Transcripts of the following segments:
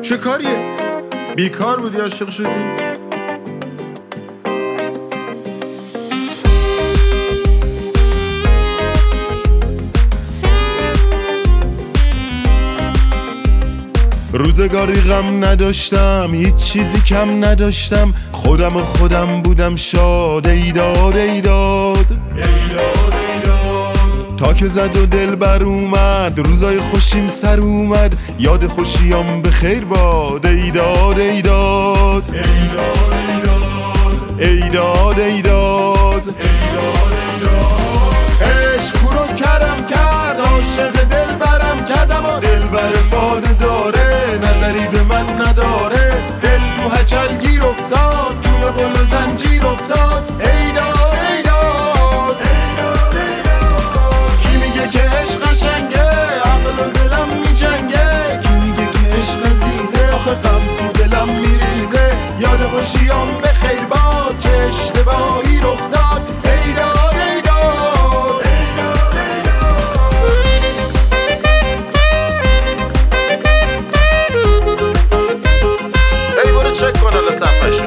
چه کاریه؟ بیکار بودی عاشق شدی؟ روزگاری غم نداشتم، هیچ چیزی کم نداشتم، خودم بودم شاد. ایداد ایداد تا که زد و دل بر اومد، روزای خوشیم سر اومد، یاد خوشیام به خیر باد. ایداد ایداد ایداد ایداد عشق کورو کرم کرد، عاشق دل برم کردم و دل بر فاده داره، نظری به من نداره. دل تو هچل گیر افتاد، تو قل و زنجیر افتاد. ایداد ایداد کی میگه که عشق قشنگه، عقل و دلم میجنگه. کی میگه که عشق عزیزه، آخه غم تو دلم میریزه. یاد خوشیام به خیر باد، چه اشتباهی رخ داد. ایداد ایداد ای برو چک کن حالا صفحه‌شو.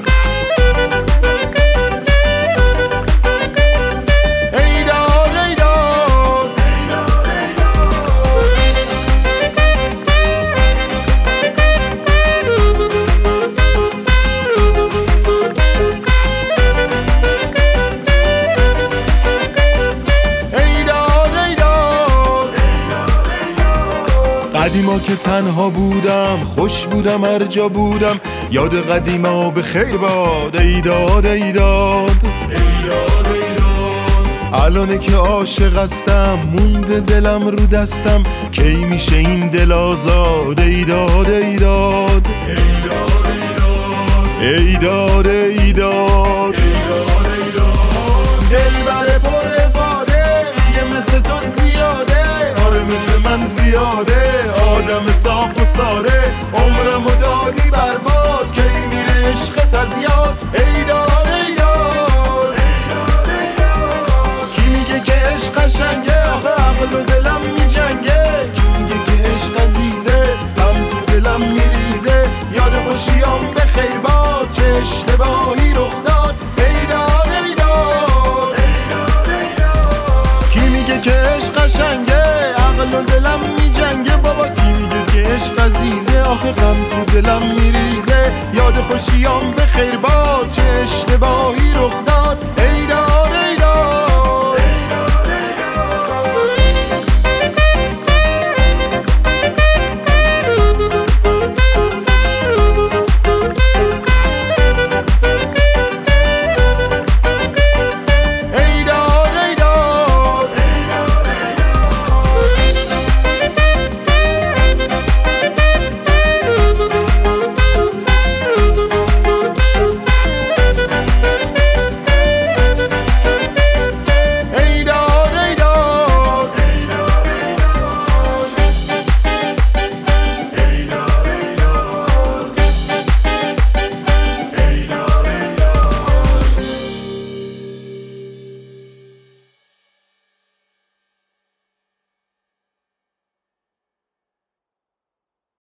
قدیما که تنها بودم، خوش بودم هر جا بودم، یاد قدیما به خیر باد. ایداد ایداد الانه که عاشق هستم، مونده دلم رو دستم، کی میشه این دل آزاد. ایداد ایداد ایداد ایداد دل بر پر افاده، یه مثل تو زیاده، آره مثل من زیاده. آدم صاف و ساده، عمرمو دادی برباد، کی میره عشقت از یاد. ایداد ایداد کی میگه که عشق قشنگه، آخه عقل و دلم میجنگه. کی میگه که عشق عزیزه، غم تو دلم میریزه. یاد خوشیام به خیر باد، چه اشتباهی رخ داد. ایداد ایداد کی میگه که عشق قشنگه، عقل و دلم میجنگه. بابا کی میگه که عشق عزیزه، آخه غم تو دلم میریزه. یاد خوشیام به خیر باد، چه اشتباهی رخ داد.